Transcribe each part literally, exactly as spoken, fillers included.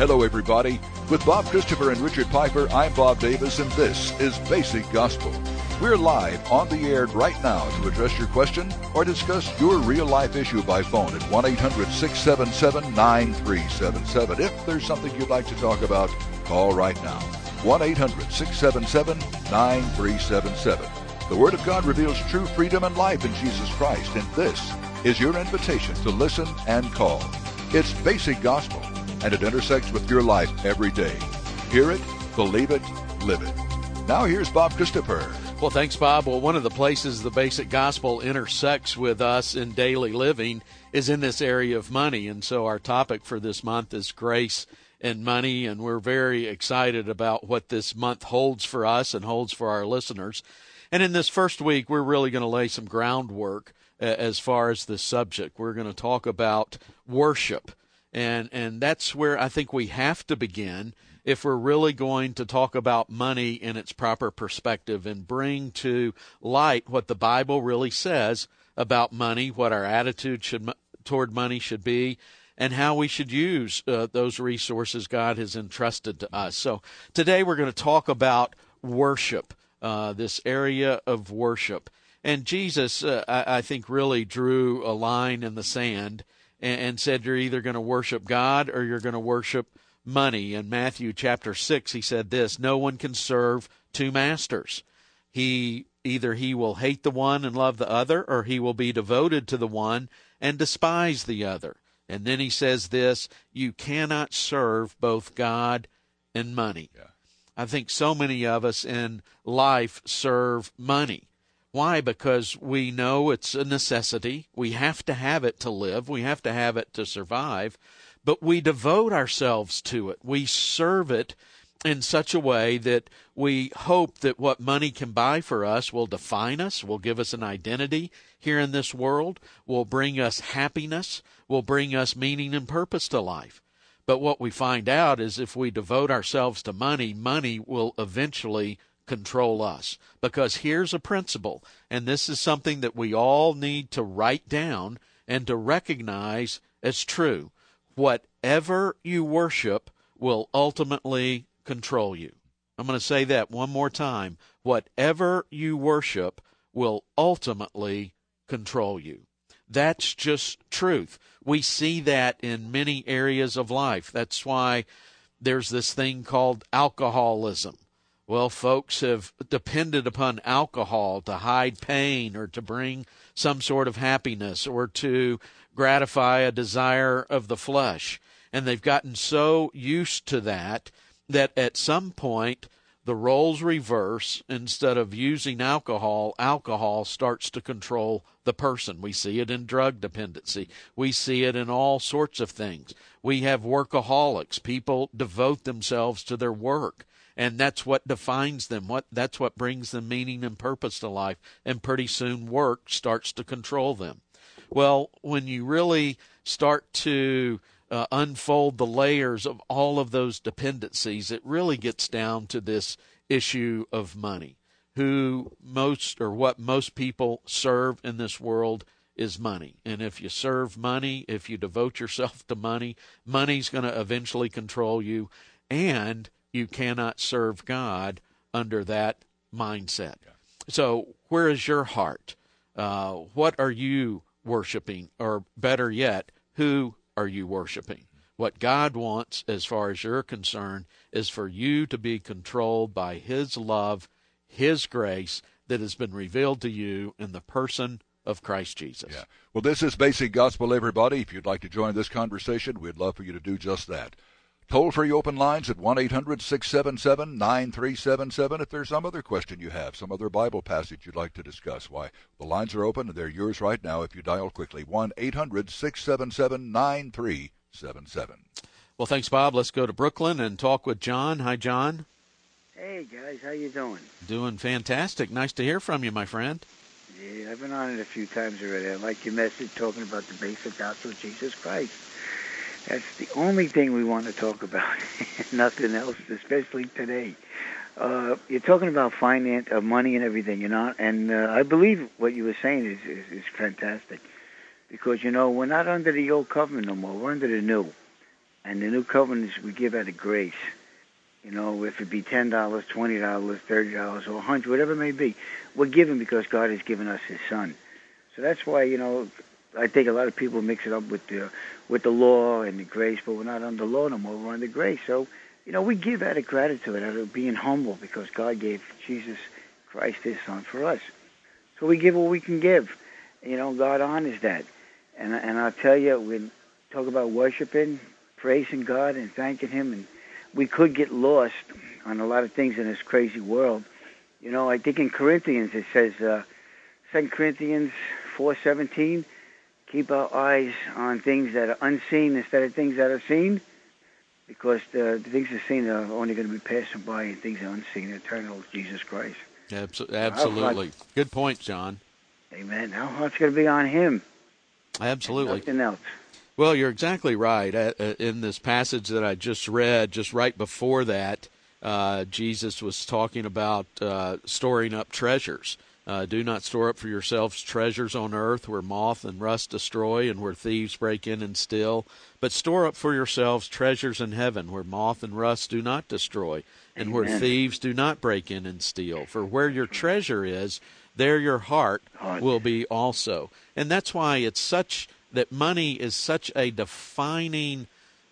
Hello, everybody. With Bob Christopher and Richard Piper, I'm Bob Davis, and this is Basic Gospel. We're live on the air right now to address your question or discuss your real-life issue by phone at one eight hundred six seven seven nine three seven seven. If there's something you'd like to talk about, call right now. one eight hundred six seven seven nine three seven seven. The Word of God reveals true freedom and life in Jesus Christ, and this is your invitation to listen and call. It's Basic Gospel, and it intersects with your life every day. Hear it, believe it, live it. Now here's Bob Christopher. Well, thanks, Bob. Well, one of the places the Basic Gospel intersects with us in daily living is in this area of money. And so our topic for this month is grace and money, and we're very excited about what this month holds for us and holds for our listeners. And in this first week, we're really going to lay some groundwork uh, as far as this subject. We're going to talk about worship, and and that's where I think we have to begin if we're really going to talk about money in its proper perspective and bring to light what the Bible really says about money, what our attitude should toward money should be, and how we should use uh, those resources God has entrusted to us. So today we're going to talk about worship, uh, this area of worship. And Jesus, uh, I, I think, really drew a line in the sand and, and said you're either going to worship God or you're going to worship money. In Matthew chapter six, he said this: no one can serve two masters. He either he will hate the one and love the other, or he will be devoted to the one and despise the other. And then he says this: you cannot serve both God and money. Yeah. I think so many of us in life serve money. Why? Because we know it's a necessity. We have to have it to live. We have to have it to survive. But we devote ourselves to it. We serve it in such a way that we hope that what money can buy for us will define us, will give us an identity here in this world, will bring us happiness, will bring us meaning and purpose to life. But what we find out is if we devote ourselves to money, money will eventually control us. Because here's a principle, and this is something that we all need to write down and to recognize as true. Whatever you worship will ultimately control you. I'm going to say that one more time. Whatever you worship will ultimately control you. That's just truth. We see that in many areas of life. That's why there's this thing called alcoholism. Well, folks have depended upon alcohol to hide pain or to bring some sort of happiness or to gratify a desire of the flesh. And they've gotten so used to that that at some point the roles reverse. Instead of using alcohol, alcohol starts to control the person. We see it in drug dependency. We see it in all sorts of things. We have workaholics. People devote themselves to their work, and that's what defines them. What that's what brings them meaning and purpose to life. And pretty soon work starts to control them. Well, when you really start to uh, unfold the layers of all of those dependencies, it really gets down to this issue of money. Who most or what most people serve in this world is money. And if you serve money, if you devote yourself to money, money's going to eventually control you, and you cannot serve God under that mindset. Yeah. So where is your heart? Uh, what are you worshiping? Or better yet, who are you worshiping? What God wants, as far as you're concerned, is for you to be controlled by His love, His grace that has been revealed to you in the person of Christ Jesus. Yeah. Well, this is Basic Gospel, everybody. If you'd like to join this conversation, we'd love for you to do just that. Toll-free open lines at one eight hundred six seven seven nine three seven seven. If there's some other question you have, some other Bible passage you'd like to discuss, why, the lines are open, and they're yours right now if you dial quickly. one eight hundred six seven seven nine three seven seven. Well, thanks, Bob. Let's go to Brooklyn and talk with John. Hi, John. Hey, guys. How you doing? Doing fantastic. Nice to hear from you, my friend. Yeah, I've been on it a few times already. I like your message talking about the basic gospel of Jesus Christ. That's the only thing we want to talk about, nothing else, especially today. Uh, you're talking about finance, uh, money and everything, you know, and uh, I believe what you were saying is, is, is fantastic because, you know, we're not under the old covenant no more. We're under the new. And the new covenant is we give out of grace. You know, if it be ten dollars, twenty dollars, thirty dollars, or a hundred dollars, whatever it may be, we're giving because God has given us His Son. So that's why, you know, I think a lot of people mix it up with the with the law and the grace, but we're not under law no more. We're under grace. So, you know, we give out of gratitude, out of being humble, because God gave Jesus Christ, His Son, for us. So we give what we can give. You know, God honors that. And and I'll tell you, we talk about worshiping, praising God, and thanking Him, and we could get lost on a lot of things in this crazy world. You know, I think in Corinthians it says, uh, Second Corinthians four seventeen, keep our eyes on things that are unseen instead of things that are seen, because the, the things that are seen are only going to be passing by, and things that are unseen, eternal, Jesus Christ. Abso- absolutely. Heart, Good point, John. Amen. Our heart's going to be on Him. Absolutely. Nothing else. Well, you're exactly right. Uh, uh, in this passage that I just read, just right before that, uh, Jesus was talking about uh, storing up treasures. Uh, do not store up for yourselves treasures on earth where moth and rust destroy and where thieves break in and steal, but store up for yourselves treasures in heaven where moth and rust do not destroy and Amen. where thieves do not break in and steal. For where your treasure is, there your heart, heart. will be also. And that's why it's such that money is such a defining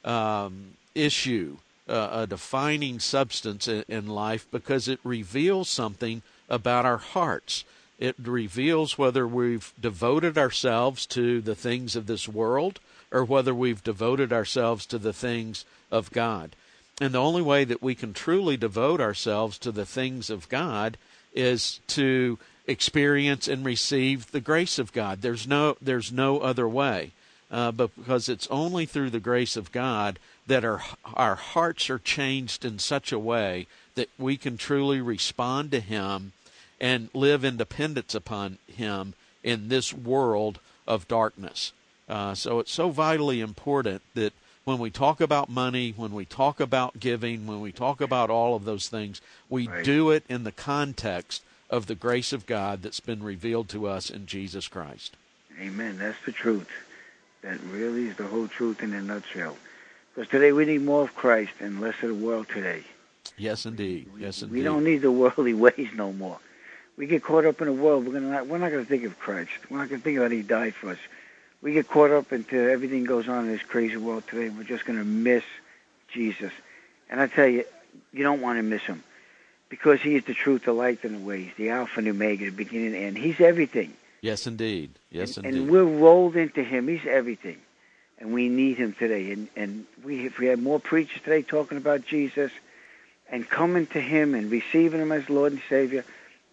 um, issue, uh, a defining substance in, in life, because it reveals something about our hearts. It reveals whether we've devoted ourselves to the things of this world or whether we've devoted ourselves to the things of God. And the only way that we can truly devote ourselves to the things of God is to experience and receive the grace of God. There's no there's no other way, uh, but because it's only through the grace of God that our our hearts are changed in such a way that we can truly respond to Him and live in dependence upon Him in this world of darkness. Uh, so it's so vitally important that when we talk about money, when we talk about giving, when we talk about all of those things, we right. do it in the context of the grace of God that's been revealed to us in Jesus Christ. Amen. That's the truth. That really is the whole truth in a nutshell. Because today we need more of Christ and less of the world today. Yes, indeed. We, yes, indeed. We don't need the worldly ways no more. We get caught up in the world. We're gonna not, we're not going to think of Christ. We're not going to think about He died for us. We get caught up into everything goes on in this crazy world today. We're just going to miss Jesus. And I tell you, you don't want to miss Him. Because He is the truth, the light, and the way. He's the Alpha and Omega, the beginning and end. He's everything. Yes, indeed. Yes, and, indeed. And we're rolled into Him. He's everything. And we need Him today. And, and we, if we had more preachers today talking about Jesus and coming to Him and receiving Him as Lord and Savior,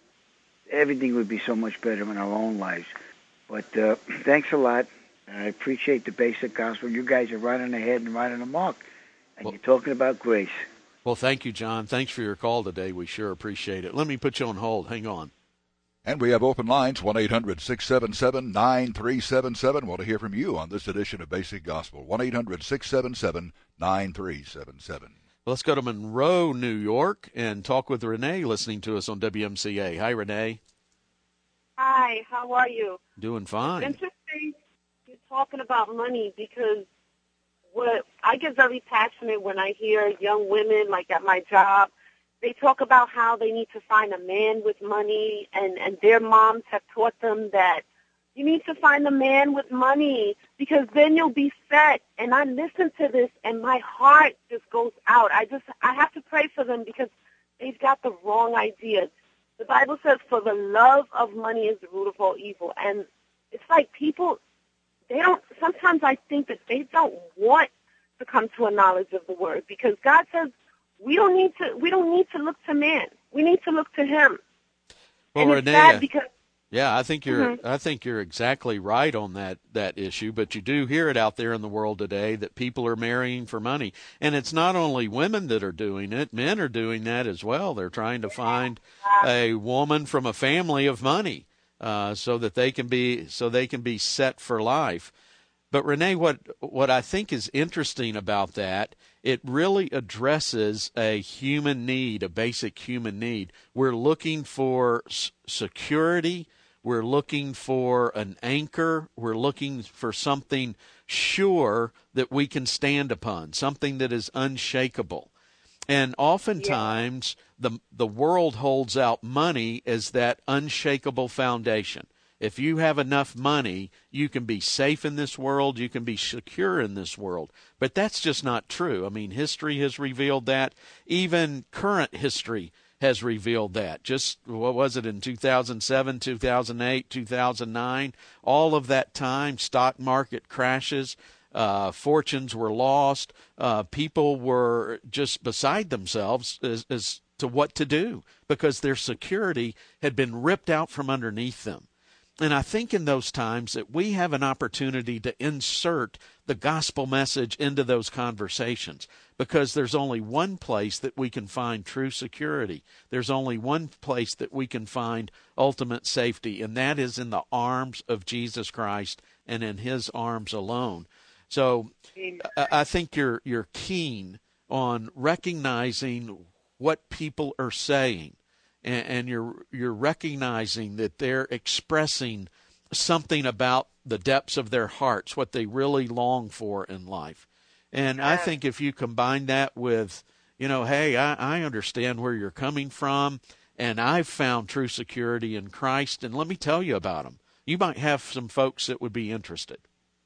everything would be so much better in our own lives. But uh, thanks a lot. I appreciate the basic gospel. You guys are right on the head and right on the mark. And well, you're talking about grace. Well, thank you, John. Thanks for your call today. We sure appreciate it. Let me put you on hold. Hang on. And we have open lines, one eight hundred six seven seven nine three seven seven. Want to hear from you on this edition of Basic Gospel. one eight hundred six seven seven nine three seven seven. Let's go to Monroe, New York, and talk with Renee, listening to us on W M C A. Hi, Renee. Hi, how are you? Doing fine. It's interesting you're talking about money, because what I get very passionate when I hear young women, like at my job, they talk about how they need to find a man with money, and, and their moms have taught them that you need to find a man with money because then you'll be set. And I listen to this and my heart just goes out. I just, I have to pray for them because they've got the wrong ideas. The Bible says, for the love of money is the root of all evil. And it's like people, they don't, sometimes I think that they don't want to come to a knowledge of the word, because God says we don't need to, we don't need to look to man. We need to look to Him. Well, and Renee, it's sad because, yeah, I think you're, mm-hmm. I think you're exactly right on that, that issue, but you do hear it out there in the world today that people are marrying for money. And it's not only women that are doing it, men are doing that as well. They're trying to find a woman from a family of money. Uh, so that they can be so they can be set for life. But Renee, what what I think is interesting about that, it really addresses a human need, a basic human need. We're looking for s- security. We're looking for an anchor. We're looking for something sure that we can stand upon, something that is unshakable. And oftentimes yeah. the the world holds out money as that unshakable foundation. If you have enough money, you can be safe in this world, you can be secure in this world. But that's just not true. I mean, history has revealed that. Even current history has revealed that. Just, what was it, in two thousand seven, two thousand eight, two thousand nine, all of that time, stock market crashes, uh, fortunes were lost, uh, people were just beside themselves as, as to what to do because their security had been ripped out from underneath them. And I think in those times that we have an opportunity to insert the gospel message into those conversations because there's only one place that we can find true security. There's only one place that we can find ultimate safety, and that is in the arms of Jesus Christ and in his arms alone. So I think you're you're keen on recognizing what people are saying. And you're you're recognizing that they're expressing something about the depths of their hearts, what they really long for in life. And I think if you combine that with, you know, hey, I, I understand where you're coming from, and I've found true security in Christ, and let me tell you about them. You might have some folks that would be interested.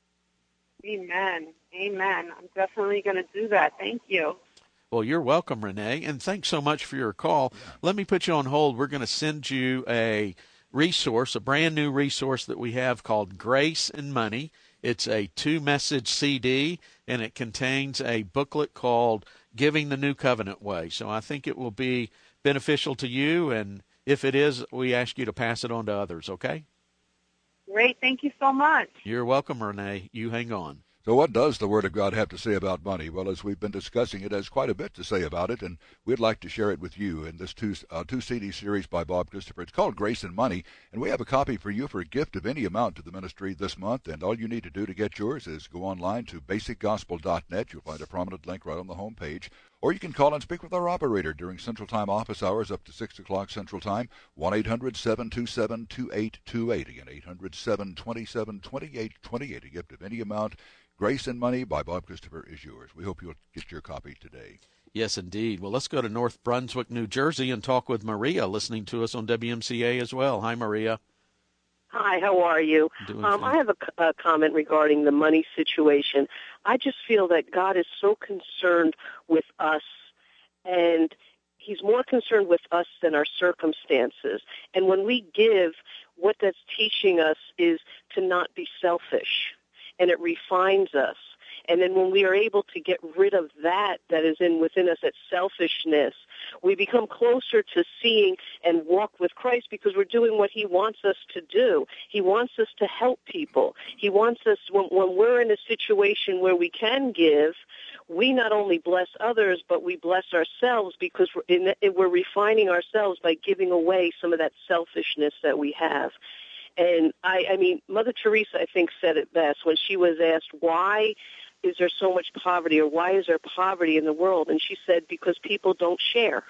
Amen. Amen. I'm definitely going to do that. Thank you. Well, you're welcome, Renee, and thanks so much for your call. Yeah. Let me put you on hold. We're going to send you a resource, a brand new resource that we have called Grace and Money. It's a two-message C D, and it contains a booklet called Giving the New Covenant Way. So I think it will be beneficial to you, and if it is, we ask you to pass it on to others, okay? Great. Thank you so much. You're welcome, Renee. You hang on. So what does the Word of God have to say about money? Well, as we've been discussing, it has quite a bit to say about it, and we'd like to share it with you in this two, uh, two C D series by Bob Christopher. It's called Grace and Money, and we have a copy for you for a gift of any amount to the ministry this month, and all you need to do to get yours is go online to basic gospel dot net. You'll find a prominent link right on the home page, or you can call and speak with our operator during Central Time office hours up to six o'clock Central Time, one eight hundred seven two seven two eight two eight. Again, eight hundred seven two seven two eight two eight. A gift of any amount. Grace and Money by Bob Christopher is yours. We hope you'll get your copy today. Yes, indeed. Well, let's go to North Brunswick, New Jersey, and talk with Maria, listening to us on W M C A as well. Hi, Maria. Hi, how are you? Um, I have a, a comment regarding the money situation. I just feel that God is so concerned with us, and he's more concerned with us than our circumstances. And when we give, what that's teaching us is to not be selfish. And it refines us. And then when we are able to get rid of that that is in within us, that selfishness, we become closer to seeing and walk with Christ because we're doing what he wants us to do. He wants us to help people. He wants us, when, when we're in a situation where we can give, we not only bless others, but we bless ourselves because we're, in, we're refining ourselves by giving away some of that selfishness that we have. And, I, I mean, Mother Teresa, I think, said it best when she was asked, why is there so much poverty or why is there poverty in the world? And she said, because people don't share.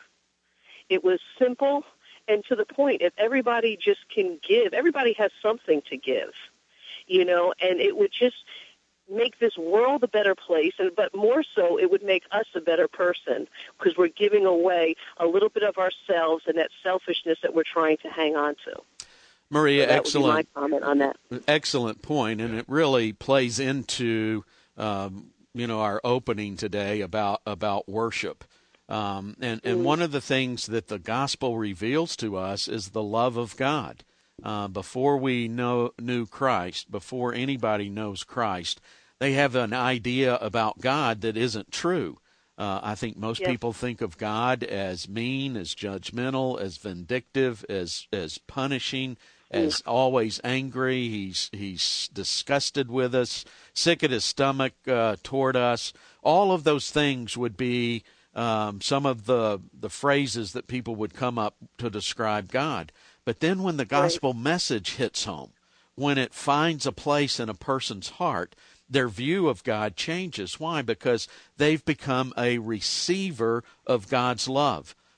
It was simple and to the point. If everybody just can give, everybody has something to give, you know, and it would just make this world a better place, and but more so, it would make us a better person because we're giving away a little bit of ourselves and that selfishness that we're trying to hang on to. Maria, so that excellent. Would be my comment on that. Excellent point, and it really plays into um, you know our opening today about about worship. Um, and and mm. one of the things that the gospel reveals to us is the love of God. Uh, before we know knew Christ, before anybody knows Christ, they have an idea about God that isn't true. Uh, I think most yes. people think of God as mean, as judgmental, as vindictive, as as punishing, as always angry. He's he's disgusted with us, sick at his stomach uh, toward us. All of those things would be um, some of the the phrases that people would come up to describe God. But then when the gospel right. message hits home, when it finds a place in a person's heart, their view of God changes. Why? Because they've become a receiver of God's love.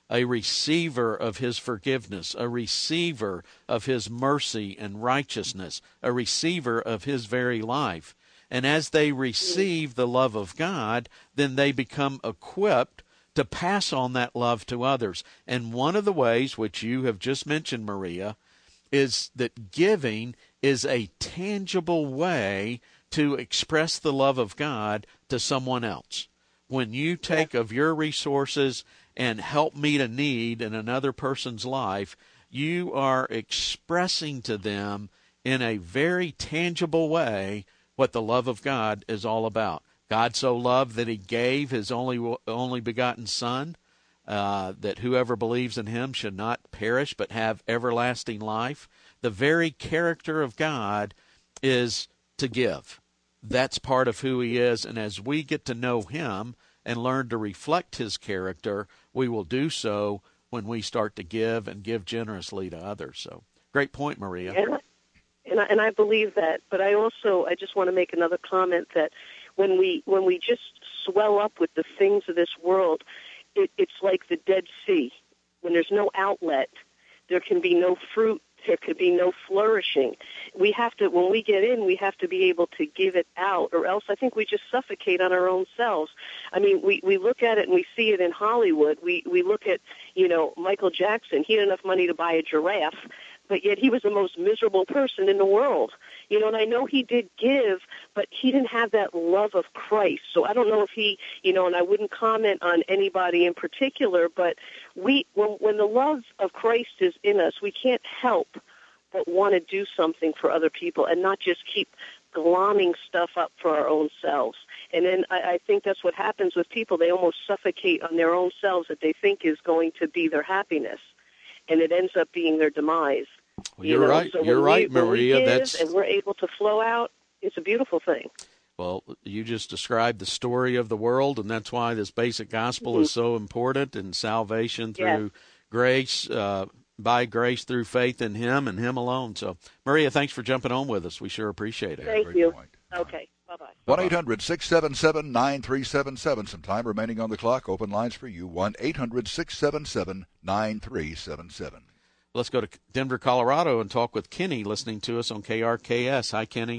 a receiver of his forgiveness, a receiver of his mercy and righteousness, a receiver of his very life. And as they receive the love of God, then they become equipped to pass on that love to others. And one of the ways, which you have just mentioned, Maria, is that giving is a tangible way to express the love of God to someone else. When you take of your resources and help meet a need in another person's life, you are expressing to them in a very tangible way what the love of God is all about. God so loved that he gave his only only begotten Son, uh, that whoever believes in him should not perish but have everlasting life. The very character of God is to give. That's part of who he is, and as we get to know him and learn to reflect his character, we will do so when we start to give and give generously to others. So, great point, Maria. And, and, I, and I believe that, but I also, I just want to make another comment that when we when we just swell up with the things of this world, it, it's like the Dead Sea. When there's no outlet, there can be no fruit, there could be no flourishing. We have to, when we get in, we have to be able to give it out, or else I think we just suffocate on our own selves. I mean, we, we look at it and we see it in Hollywood. We, we look at, you know, Michael Jackson. He had enough money to buy a giraffe, but yet he was the most miserable person in the world. You know, and I know he did give, but he didn't have that love of Christ. So I don't know if he, you know, and I wouldn't comment on anybody in particular, but we, when, when the love of Christ is in us, we can't help but want to do something for other people and not just keep glomming stuff up for our own selves. And then I, I think that's what happens with people. They almost suffocate on their own selves that they think is going to be their happiness, and it ends up being their demise. Well, you're you know? right. So you're right, we, Maria. Give that's and we're able to flow out. It's a beautiful thing. Well, you just described the story of the world, and that's why this basic gospel mm-hmm. is so important, and salvation through yes. grace, uh, by grace through faith in him and him alone. So, Maria, thanks for jumping on with us. We sure appreciate it. Thank Great you. Point. Okay. Bye-bye. one eight hundred six seven seven nine three seven seven. Some time remaining on the clock. Open lines for you. one eight hundred six seven seven nine three seven seven. Let's go to Denver, Colorado, and talk with Kenny, listening to us on K R K S. Hi, Kenny.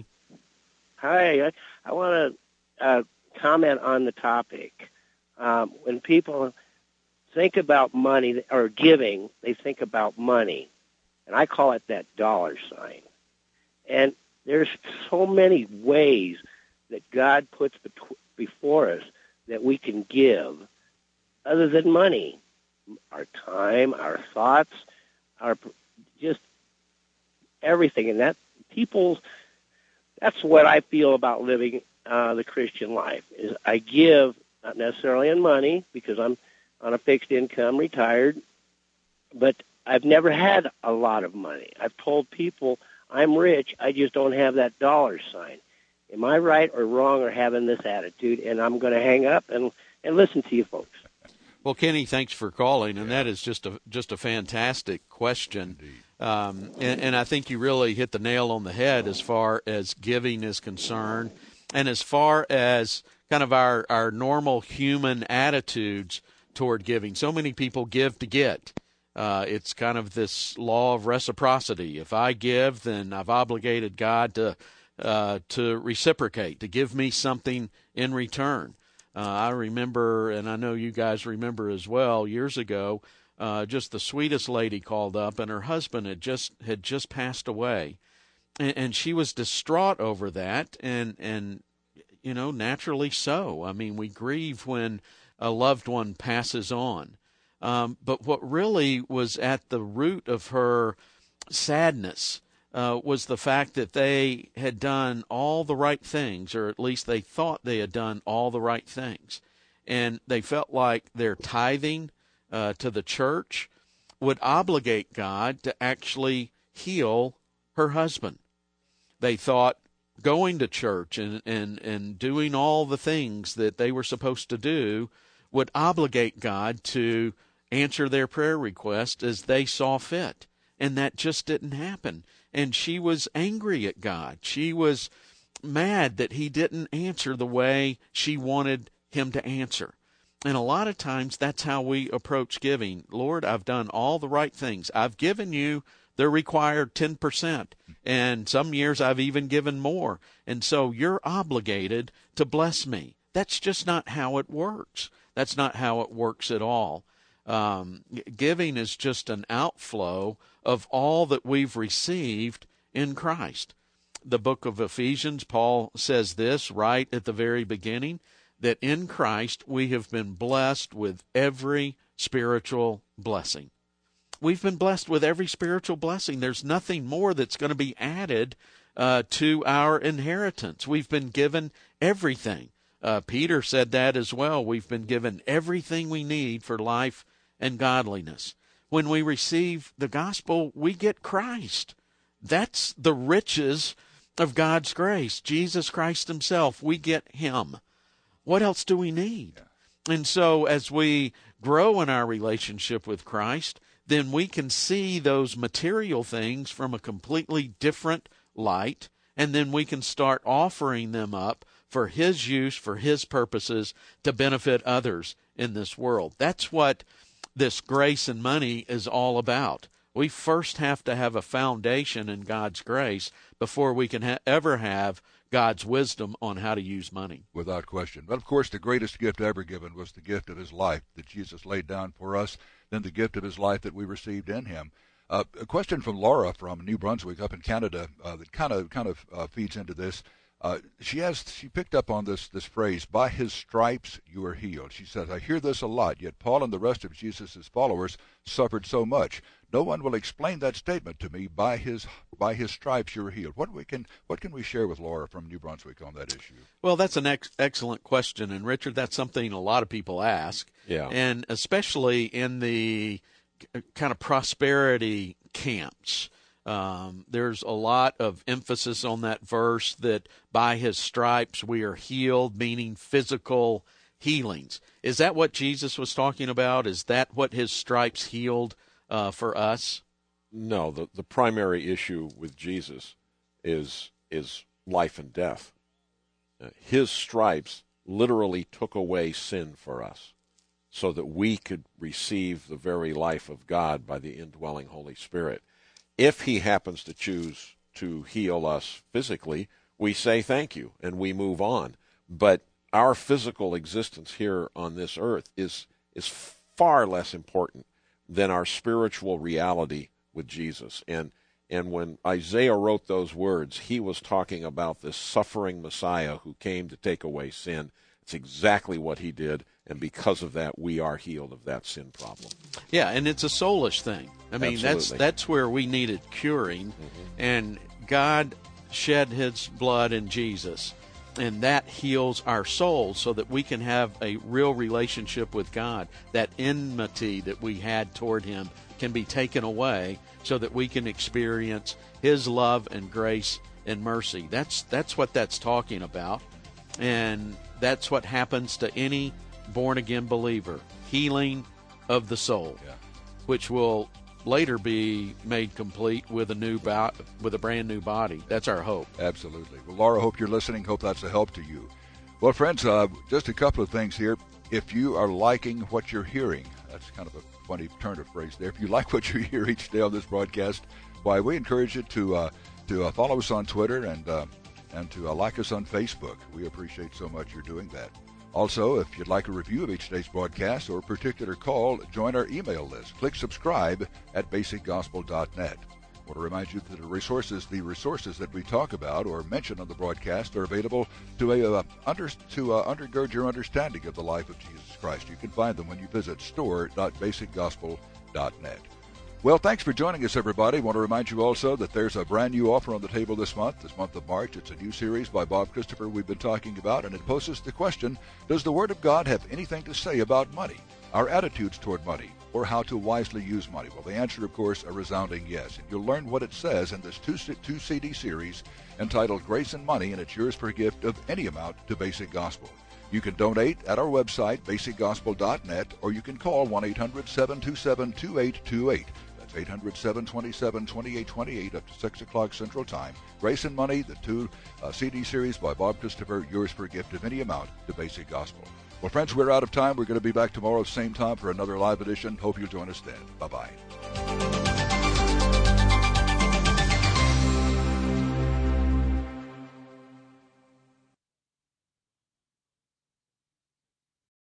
Hi. I, I want to uh, comment on the topic. Um, when people think about money or giving, they think about money, and I call it that dollar sign. And there's so many ways that God puts before us that we can give other than money. Our time, our thoughts, our just everything. And that people, that's what I feel about living uh, the Christian life, is I give, not necessarily in money because I'm on a fixed income, retired, but I've never had a lot of money. I've told people I'm rich, I just don't have that dollar sign. Am I right or wrong or having this attitude? And I'm going to hang up and, and listen to you folks. Well, Kenny, thanks for calling, and that is just a just a fantastic question. Um, and, and I think you really hit the nail on the head as far as giving is concerned, and as far as kind of our, our normal human attitudes toward giving. So many people give to get. Uh, it's kind of this law of reciprocity. If I give, then I've obligated God to uh, to reciprocate, to give me something in return. Uh, I remember, and I know you guys remember as well, years ago, uh, just the sweetest lady called up, and her husband had just had just passed away, and, and she was distraught over that, and and you know, naturally so. I mean, we grieve when a loved one passes on, um, but what really was at the root of her sadness uh, was the fact that they had done all the right things, or at least they thought they had done all the right things. And they felt like their tithing uh, to the church would obligate God to actually heal her husband. They thought going to church and, and, and doing all the things that they were supposed to do would obligate God to answer their prayer request as they saw fit. And that just didn't happen. And she was angry at God. She was mad that he didn't answer the way she wanted him to answer. And a lot of times that's how we approach giving. Lord, I've done all the right things. I've given you the required ten percent. And some years I've even given more. And so you're obligated to bless me. That's just not how it works. That's not how it works at all. Um, giving is just an outflow of all that we've received in Christ. The book of Ephesians, Paul says this right at the very beginning, that in Christ we have been blessed with every spiritual blessing. We've been blessed with every spiritual blessing. There's nothing more that's going to be added uh, to our inheritance. We've been given everything. Uh, Peter said that as well. We've been given everything we need for life and godliness. When we receive the gospel, we get Christ. That's the riches of God's grace. Jesus Christ himself, we get him. What else do we need? And so as we grow in our relationship with Christ, then we can see those material things from a completely different light, and then we can start offering them up for his use, for his purposes, to benefit others in this world. That's what this grace and money is all about. We first have to have a foundation in God's grace before we can ha- ever have God's wisdom on how to use money. Without question. But, of course, the greatest gift ever given was the gift of his life that Jesus laid down for us, then the gift of his life that we received in him. Uh, a question from Laura from New Brunswick up in Canada uh, that kind of kind of uh, feeds into this. Uh, she has she picked up on this this phrase, by his stripes you are healed. She says, I hear this a lot, yet Paul and the rest of Jesus' followers suffered so much. No one will explain that statement to me, by his by his stripes you are healed. What we can what can we share with Laura from New Brunswick on that issue? Well, that's an ex- excellent question, and Richard, that's something a lot of people ask. Yeah. And especially in the kind of prosperity camps. Um, there's a lot of emphasis on that verse that by his stripes we are healed, meaning physical healings. Is that what Jesus was talking about? Is that what his stripes healed uh, for us? No, the, the primary issue with Jesus is is life and death. Uh, his stripes literally took away sin for us so that we could receive the very life of God by the indwelling Holy Spirit. If he happens to choose to heal us physically, we say thank you and we move on. But our physical existence here on this earth is is far less important than our spiritual reality with Jesus. And and when Isaiah wrote those words, he was talking about this suffering Messiah who came to take away sin. It's exactly what he did, and because of that, we are healed of that sin problem. Yeah, and it's a soulish thing. I mean, Absolutely. that's that's where we needed curing, mm-hmm. and God shed his blood in Jesus, and that heals our souls so that we can have a real relationship with God. That enmity that we had toward him can be taken away so that we can experience his love and grace and mercy. That's that's what that's talking about, and that's what happens to any born-again believer, healing of the soul, yeah. which will later be made complete with a new bo- with a brand new body. That's our hope. Absolutely. Well, Laura, hope you're listening. Hope that's a help to you. Well, friends, uh, just a couple of things here. If you are liking what you're hearing, that's kind of a funny turn of phrase there. If you like what you hear each day on this broadcast, why, we encourage you to uh, to uh, follow us on Twitter and uh, and to uh, like us on Facebook. We appreciate so much you're doing that. Also, if you'd like a review of each day's broadcast or a particular call, join our email list. Click subscribe at basic gospel dot net. I want to remind you that the resources, the resources that we talk about or mention on the broadcast are available to uh, under, to uh, undergird your understanding of the life of Jesus Christ. You can find them when you visit store dot basic gospel dot net. Well, thanks for joining us, everybody. I want to remind you also that there's a brand new offer on the table this month, this month of March. It's a new series by Bob Christopher we've been talking about, and it poses the question, does the Word of God have anything to say about money, our attitudes toward money, or how to wisely use money? Well, the answer, of course, a resounding yes. And you'll learn what it says in this two, two C D series entitled Grace and Money, and it's yours for a gift of any amount to Basic Gospel. You can donate at our website, basic gospel dot net, or you can call one eight hundred seven two seven two eight two eight. eight hundred seven two seven two eight two eight up to six o'clock Central Time. Grace and Money, the two uh, C D series by Bob Christopher, yours for a gift of any amount to Basic Gospel. Well, friends, we're out of time. We're going to be back tomorrow, same time, for another live edition. Hope you'll join us then. Bye-bye.